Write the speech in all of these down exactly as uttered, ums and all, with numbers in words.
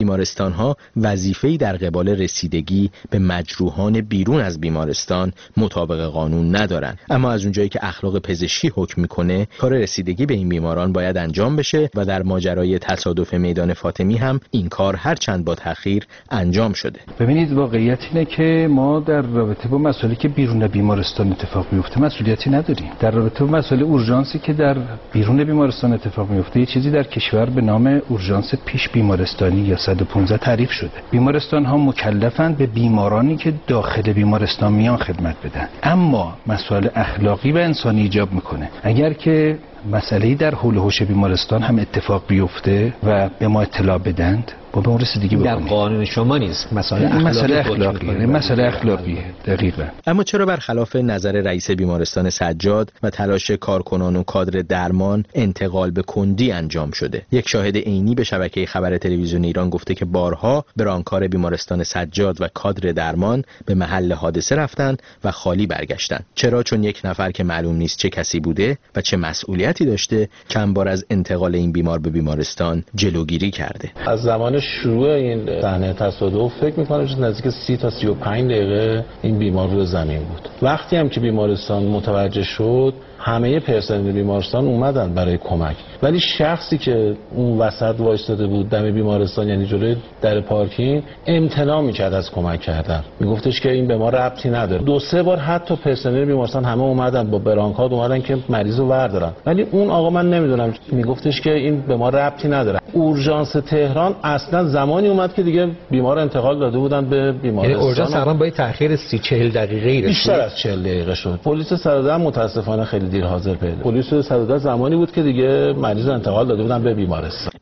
بیمارستان‌ها وظیفه‌ای در قبال رسیدگی به مجروحان بیرون از بیمارستان مطابق قانون ندارن، اما از اونجایی که اخلاق پزشکی حکم میکنه کار رسیدگی به این بیماران باید انجام بشه و در ماجرای تصادف میدان فاطمی هم این کار هر چند با تأخیر انجام شده. ببینید واقعیت اینه که ما در رابطه با مسائلی که بیرون بیمارستان اتفاق میفته مسئولیتی نداریم. در رابطه با مسائل اورژانسی که در بیرون بیمارستان اتفاق میفته یه چیزی در کشور به نام اورژانس پیش بیمارستانی یا صد و پانزده تعریف شده. بیمارستان ها مکلفن به بیمارانی که داخل بیمارستان میان خدمت بدن، اما مسائل اخلاقی و انسانی ایجاب میکنه. اگر که مسئله‌ای در حول و حوش بیمارستان هم اتفاق بیفته و به ما اطلاع بدند با به اون رسیدگی بکنیم. در قانون شما نیست، مسئله اخلاقی مسئله اخلاقی مسئله اخلاقی دقیقاً. اما چرا برخلاف نظر رئیس بیمارستان سجاد و تلاش کارکنان و کادر درمان انتقال به کندی انجام شده؟ یک شاهد عینی به شبکه خبر تلویزیون ایران گفته که بارها برانکار بیمارستان سجاد و کادر درمان به محل حادثه رفتند و خالی برگشتند. چرا؟ چون یک نفر که معلوم نیست چه کسی بوده و چه مسئولیتی داشته چند بار از انتقال این بیمار به بیمارستان جلوگیری کرده. از زمان شروع این صحنه تصادف فکر می‌کنم که نزدیک سی تا سی و پنج دقیقه این بیمار روی زمین بود. وقتی هم که بیمارستان متوجه شد همه پرسنل بیمارستان اومدن برای کمک، ولی شخصی که اون وسط وایستاده بود دم بیمارستان، یعنی جلوی در پارکینگ، امتناع می‌کرد از کمک کردن. میگفتش که این به ما ربطی نداره. دو سه بار حتی پرسنل بیمارستان همه اومدن با برانکارد اومدن که مریضو بردارن، ولی اون آقا من نمیدونم میگفتش که این به ما ربطی نداره. اورژانس تهران اصلا زمانی اومد که دیگه بیمار انتقال داده بودن به بیمارستان. یعنی اورژانس تقریبا با تأخیر سی چهل دقیقه‌ای رسید. بیشتر از چهل دقیقه شد. پلیس صد و ده متاسفانه خیلی دیر حاضر پیدا. پلیس صد و ده زمانی بود که دیگه مریض انتقال داده بودن به بیمارستان.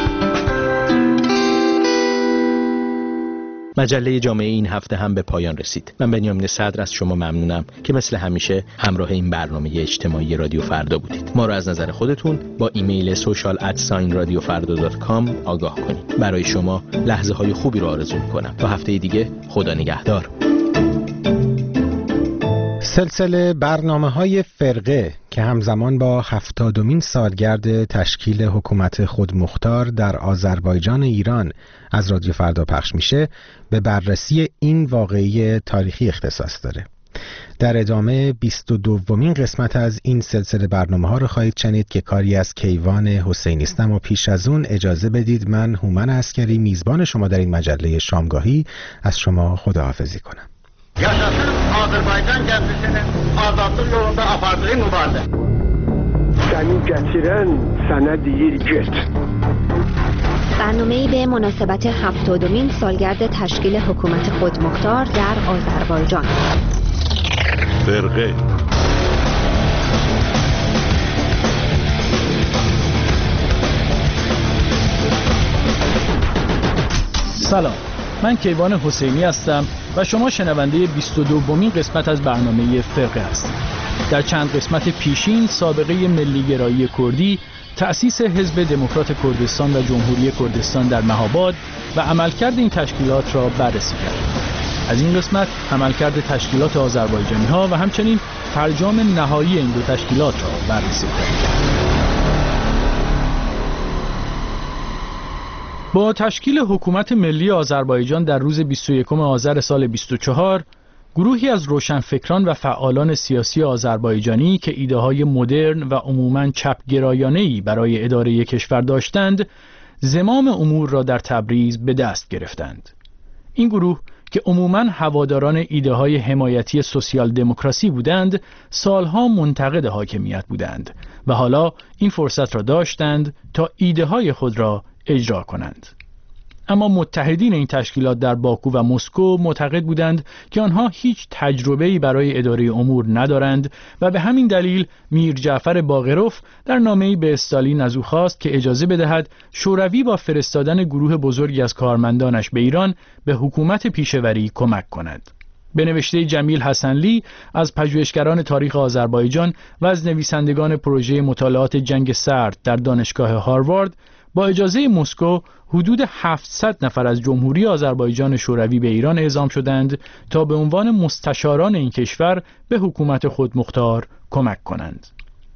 مجله جامعه این هفته هم به پایان رسید. من بنیامین صدر از شما ممنونم که مثل همیشه همراه این برنامه اجتماعی رادیو فردا بودید. ما رو از نظر خودتون با ایمیل سوشال ات ساین رادیو فردا دات کام آگاه کنید. برای شما لحظه های خوبی رو آرزو می‌کنم. تا هفته دیگه خدا نگهدار. سلسله برنامه‌های فرقه که همزمان با هفتادمین سالگرد تشکیل حکومت خودمختار در آذربایجان ایران از رادیو فردا پخش میشه به بررسی این واقعه تاریخی اختصاص داره. در ادامه بیست و دومین قسمت از این سلسله برنامه‌ها رو خواهید شنید که کاری از کیوان حسینی است. اما پیش از اون اجازه بدید من هومن عسکری میزبان شما در این مجله شامگاهی از شما خداحافظی کنم. Yaşasın Azərbaycan gənclərinin azadlıq yolunda apardığı mübarizə. Səni gətirən sənə deyir get. برنامه‌ای به مناسبت هفتادمین سالگرد تشکیل حکومت خودمختار در آذربایجان. فرقه سلام، من کیوان حسینی هستم و شما شنونده بیست و دومین قسمت از برنامه فرقه هستید. در چند قسمت پیشین سابقه ملیگرایی کردی، تأسیس حزب دموکرات کردستان و جمهوری کردستان در مهاباد و عملکرد این تشکیلات را بررسی کردیم. از این قسمت عملکرد تشکیلات آذربایجانی ها و همچنین فرجام نهایی این دو تشکیلات را بررسی کردیم. با تشکیل حکومت ملی آذربایجان در روز بیست و یکم آذر سال بیست و چهار، گروهی از روشنفکران و فعالان سیاسی آذربایجانی که ایده‌های مدرن و عموماً چپ‌گرایانه‌ای برای اداره کشور داشتند، زمام امور را در تبریز به دست گرفتند. این گروه که عموماً هواداران ایده‌های حمایتی سوسیال دموکراسی بودند، سالها منتقد حاکمیت بودند و حالا این فرصت را داشتند تا ایده‌های خود را اجرا کنند. اما متحدین این تشکیلات در باکو و مسکو معتقد بودند که آنها هیچ تجربه‌ای برای اداره امور ندارند و به همین دلیل میر جعفر باقروف در نامه‌ای به استالین از او خواست که اجازه بدهد شوروی با فرستادن گروه بزرگی از کارمندانش به ایران به حکومت پیشوری کمک کند. به نوشته جمیل حسنلی از پژوهشگران تاریخ آذربایجان و از نویسندگان پروژه مطالعات جنگ سرد در دانشگاه هاروارد، با اجازه مسکو حدود هفتصد نفر از جمهوری آذربایجان شوروی به ایران اعزام شدند تا به عنوان مستشاران این کشور به حکومت خودمختار کمک کنند.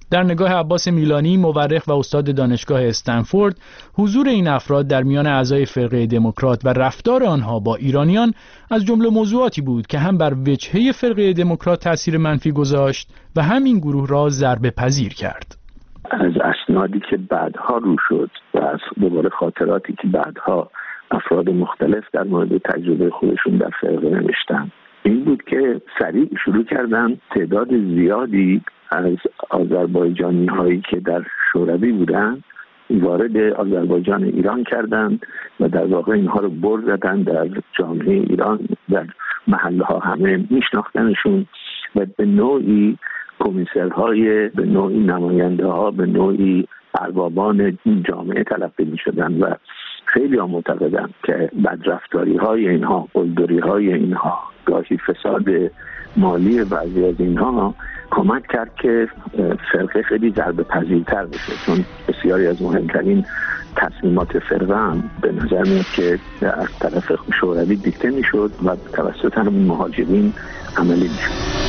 در نگاه عباس میلانی، مورخ و استاد دانشگاه استنفورد، حضور این افراد در میان اعضای فرقه دموکرات و رفتار آنها با ایرانیان از جمله موضوعاتی بود که هم بر وجهه فرقه دموکرات تأثیر منفی گذاشت و هم این گروه را ضربه پذیر کرد. از اسنادی که بعدها رو شد و از دوباره خاطراتی که بعدها افراد مختلف در مورد تجربه خودشون در فرقه نوشتن، این بود که سریع شروع کردن تعداد زیادی از آذربایجانی هایی که در شوروی بودن وارد آذربایجان ایران کردند و در واقع اینها رو بر زدن در جامعه ایران، در محله ها همه میشناختنشون و به نوعی کمیسرهای، به نوعی نماینده ها، به نوعی اربابان جامعه تلقی می شدن و خیلی ها معتقدن که بدرفتاری های اینها، قلدری های اینها، گاهی فساد مالی بعضی از اینها کمک کرد که فرقه خیلی ضربه پذیرتر بشه، چون بسیاری از مهمترین تصمیمات فرقه هم به نظر میاد که از طرف شوروی دیکته میشد و توسط همین مهاجرین عملی میشد.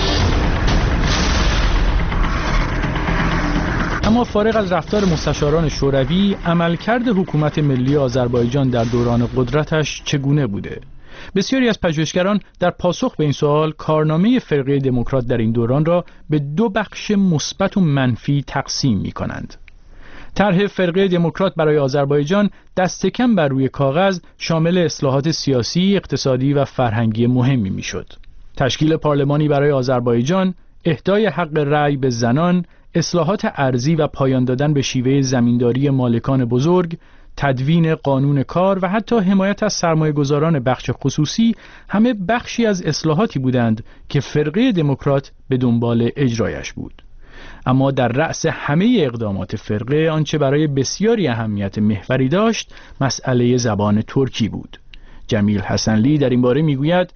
اما فارغ از رفتار مستشاران شوروی، عملکرد حکومت ملی آذربایجان در دوران قدرتش چگونه بوده؟ بسیاری از پژوهشگران در پاسخ به این سوال کارنامه فرقه دموکرات در این دوران را به دو بخش مثبت و منفی تقسیم می کنند. طرح فرقه دموکرات برای آذربایجان دست کم بر روی کاغذ شامل اصلاحات سیاسی، اقتصادی و فرهنگی مهمی می شد. تشکیل پارلمانی برای آذربایجان، اهدای حق رأی به زنان، اصلاحات ارضی و پایان دادن به شیوه زمینداری مالکان بزرگ، تدوین قانون کار و حتی حمایت از سرمایه‌گذاران بخش خصوصی همه بخشی از اصلاحاتی بودند که فرقه دموکرات به دنبال اجرایش بود. اما در رأس همه اقدامات فرقه آنچه برای بسیاری اهمیت محوری داشت مسئله زبان ترکی بود. جمیل حسنلی در این باره میگوید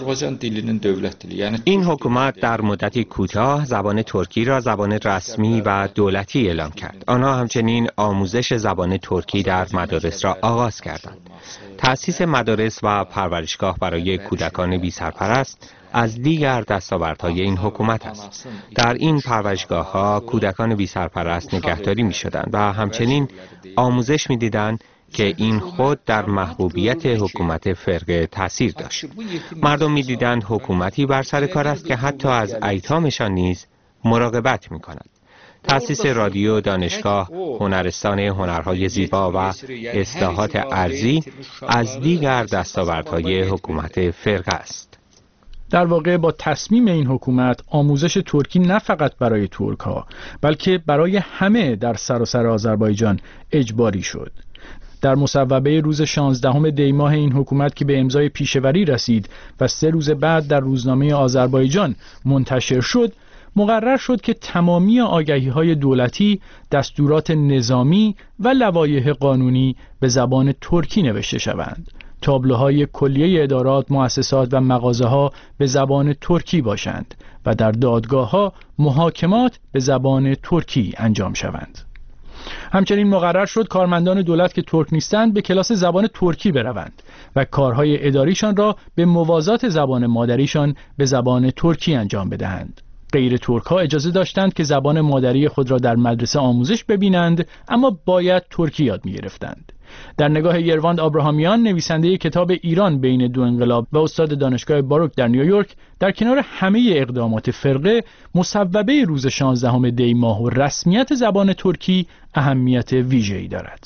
این حکومت در مدتی کوتاه زبان ترکی را زبان رسمی و دولتی اعلام کرد. آنها همچنین آموزش زبان ترکی در مدارس را آغاز کردند. تأسیس مدارس و پرورشگاه برای کودکان بی سرپرست از دیگر دستاوردهای این حکومت است. در این پرورشگاه‌ها کودکان بی سرپرست نگهداری می‌شدند و همچنین آموزش می‌دیدند که این خود در محبوبیت حکومت فرقه تأثیر داشت. مردم می‌دیدند حکومتی بر سر کار است که حتی از ایتامشان نیز مراقبت می‌کند. تأسیس رادیو، دانشگاه، هنرستان هنرهای زیبا و اصلاحات ارضی از دیگر دستاوردهای حکومت فرقه است. در واقع با تصمیم این حکومت آموزش ترکی نه فقط برای ترک‌ها بلکه برای همه در سراسر آذربایجان اجباری شد. در مصوبه روز شانزدهم دی ماه این حکومت که به امضای پیشوری رسید و سه روز بعد در روزنامه آذربایجان منتشر شد، مقرر شد که تمامی آگهی‌های دولتی، دستورات نظامی و لوایح قانونی به زبان ترکی نوشته شوند. تابلوهای کلیه ادارات، مؤسسات و مغازه‌ها به زبان ترکی باشند و در دادگاه‌ها محاکمات به زبان ترکی انجام شوند. همچنین مقرر شد کارمندان دولت که ترک نیستند به کلاس زبان ترکی بروند و کارهای اداریشان را به موازات زبان مادریشان به زبان ترکی انجام بدهند. غیر ترک ها اجازه داشتند که زبان مادری خود را در مدرسه آموزش ببینند، اما باید ترکی یاد می گرفتند. در نگاه یرواند آبراهامیان، نویسنده کتاب ایران بین دو انقلاب و استاد دانشگاه باروک در نیویورک، در کنار همه اقدامات فرقه، مصوبه روز شانزدهم دی ماه و رسمیت زبان ترکی اهمیت ویژه‌ای دارد.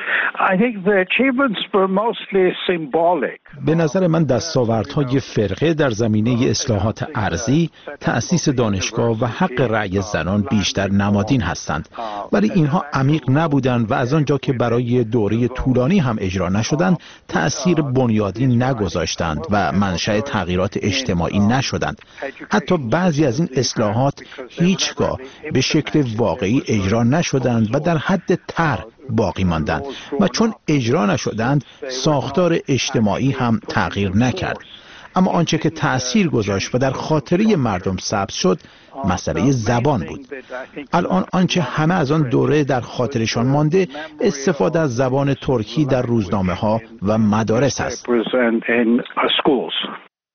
به نظر من دستاوردهای فرقه در زمینه اصلاحات ارضی، تأسیس دانشگاه و حق رأی زنان بیشتر نمادین هستند، ولی اینها عمیق نبودند و از آنجا که برای دوره طولانی هم اجرا نشدند، تأثیر بنیادی نگذاشتند و منشأ تغییرات اجتماعی نشدند. حتی بعضی از این اصلاحات هیچگاه به شکل واقعی اجرا نشدند و در حد طرح باقی ماندند و چون اجرا نشدند ساختار اجتماعی هم تغییر نکرد. اما آنچه که تأثیر گذاشت و در خاطره مردم ثبت شد مسئله زبان بود. الان آنچه همه از آن دوره در خاطرشان مانده استفاده از زبان ترکی در روزنامه ها و مدارس است.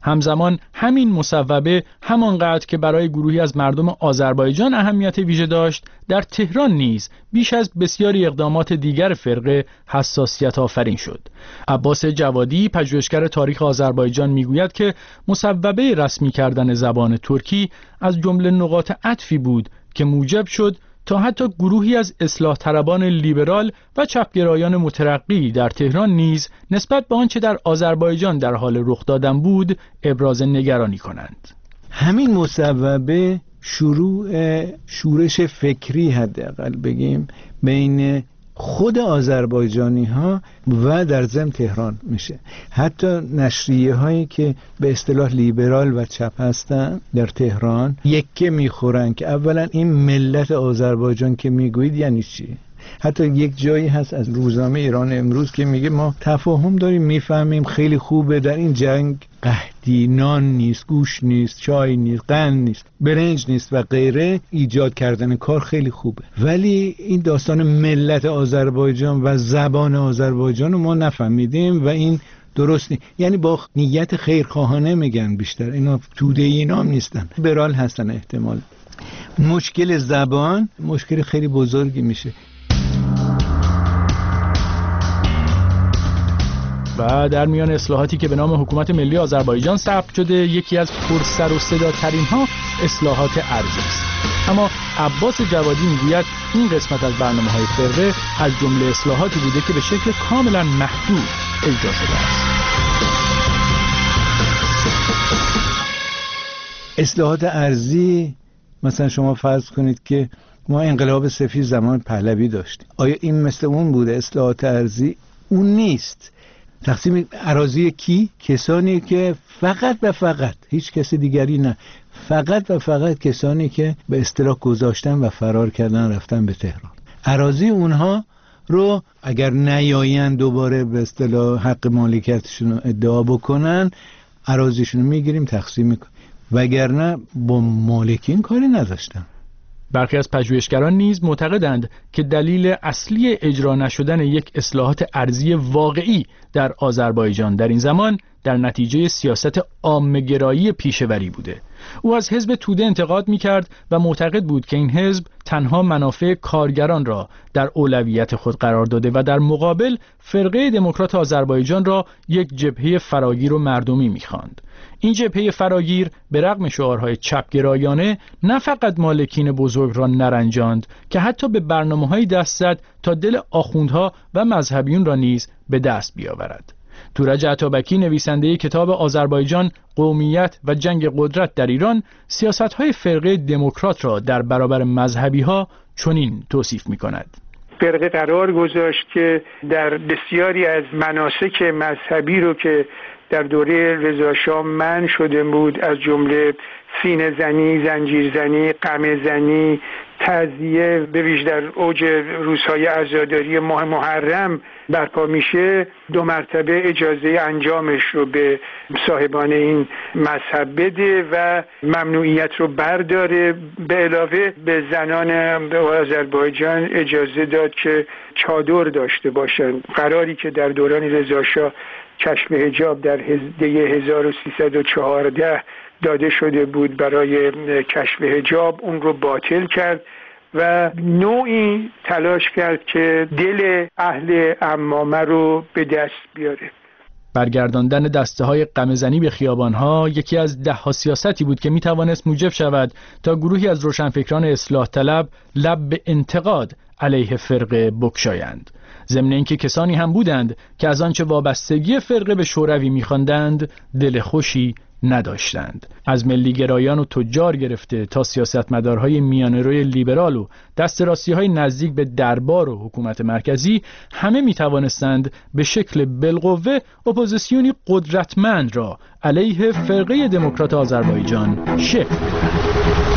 همزمان همین مصوبه همانقدر که برای گروهی از مردم آذربایجان اهمیت ویژه داشت، در تهران نیز بیش از بسیاری اقدامات دیگر فرقه حساسیت آفرین شد. عباس جوادی، پژوهشگر تاریخ آذربایجان، میگوید که مصوبه رسمی کردن زبان ترکی از جمله نقاط عطفی بود که موجب شد تا حتی گروهی از اصلاح طلبان لیبرال و چپگرایان مترقی در تهران نیز نسبت به آنچه در آذربایجان در حال رخ دادن بود ابراز نگرانی کنند. همین مصوبه شروع شورش فکری حداقل بگیم بین خود آذربایجانی ها و در ضمن تهران میشه. حتی نشریه هایی که به اصطلاح لیبرال و چپ هستن در تهران یکه میخورن که اولا این ملت آذربایجان که میگویید یعنی چی؟ حتی یک جایی هست از روزنامه ایران امروز که میگه ما تفاهم داریم، میفهمیم، خیلی خوبه، در این جنگ قحطی، نان نیست، گوش نیست، چای نیست، قند نیست، برنج نیست و غیره، ایجاد کردن کار خیلی خوبه. ولی این داستان ملت آذربایجان و زبان آذربایجان رو ما نفهمیدیم و این درست نیست. یعنی با نیت خیرخواهانه میگن بیشتر، اینا توده اینا هم نیستن، لیبرال هستن احتمال. مشکل زبان مشکل خیلی بزرگی میشه. و در میان اصلاحاتی که به نام حکومت ملی آذربایجان ثبت شده، یکی از پرسر و صداترین ها اصلاحات ارضی است. اما عباس جوادی میگوید این قسمت از برنامه‌های فرقه از جمله اصلاحاتی بوده که به شکل کاملا محدود اجرا شده است. اصلاحات ارضی مثلا شما فرض کنید که ما انقلاب سفید زمان پهلوی داشتیم. آیا این مثل اون بوده؟ اصلاحات ارضی اون نیست. تقسیم اراضی کی؟ کسانی که فقط و فقط، هیچ کسی دیگری نه، فقط و فقط کسانی که به اصطلاح گذاشتن و فرار کردن رفتن به تهران. اراضی اونها رو اگر نیاین دوباره به اصطلاح حق مالکیتشون رو ادعا بکنن، اراضیشون رو میگیریم تقسیم میکنیم، وگرنه با مالکین کاری نداشتن. برخی از پژوهشگران نیز معتقدند که دلیل اصلی اجرا نشدن یک اصلاحات ارضی واقعی در آذربایجان در این زمان در نتیجه سیاست عامه‌گرایی پیشوری بوده. او از حزب توده انتقاد می‌کرد و معتقد بود که این حزب تنها منافع کارگران را در اولویت خود قرار داده و در مقابل فرقه دموکرات آذربایجان را یک جبهه فراگیر و مردمی می‌خواند. این جبهه فراگیر به رغم شعارهای چپگرایانه نه فقط مالکین بزرگ را نرنجاند که حتی به برنامه‌های دست زد تا دل آخوندها و مذهبیون را نیز به دست بیاورد. تورج عطابکی، نویسنده کتاب آذربایجان، قومیت و جنگ قدرت در ایران، سیاست‌های فرقه دموکرات را در برابر مذهبی‌ها چنین توصیف می‌کند. فرقه قرار گذاشت که در بسیاری از مناسک مذهبی رو که در دوره رضا شاه منع شده بود، از جمله سینه زنی، زنجیر زنی، قمع زنی، تعزیه، به ویژه در اوج روزهای عزاداری ماه محرم برپا میشه، دو مرتبه اجازه انجامش رو به صاحبان این مذهب بده و ممنوعیت رو برداره. به علاوه به زنان آذربایجان اجازه داد که چادر داشته باشن، قراری که در دوران رضا شاه کشف حجاب در دی هزار و سیصد و چهارده داده شده بود برای کشف حجاب، اون رو باطل کرد و نوعی تلاش کرد که دل اهل عمامه رو به دست بیاره. برگرداندن دسته های قمه‌زنی به خیابانها یکی از ده ها سیاستی بود که می توانست موجب شود تا گروهی از روشنفکران اصلاح طلب لب به انتقاد علیه فرقه بگشایند. ضمن اینکه کسانی هم بودند که از آنچه وابستگی فرقه به شوروی می‌خواندند دل خوشی نداشتند. از ملیگرایان و تجار گرفته تا سیاستمدارهای میانه‌روی لیبرال و دست راستی‌های نزدیک به دربار و حکومت مرکزی، همه می‌توانستند به شکل بالقوه اپوزیسیونی قدرتمند را علیه فرقه دموکرات آذربایجان شکل دهند.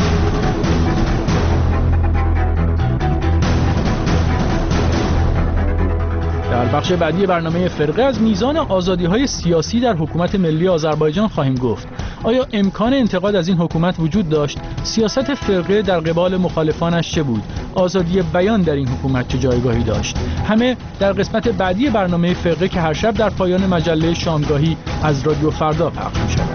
در بخش بعدی برنامه فرقه از میزان آزادی‌های سیاسی در حکومت ملی آذربایجان خواهیم گفت. آیا امکان انتقاد از این حکومت وجود داشت؟ سیاست فرقه در قبال مخالفانش چه بود؟ آزادی بیان در این حکومت چه جایگاهی داشت؟ همه در قسمت بعدی برنامه فرقه که هر شب در پایان مجله شامگاهی از رادیو فردا پخش می‌شود.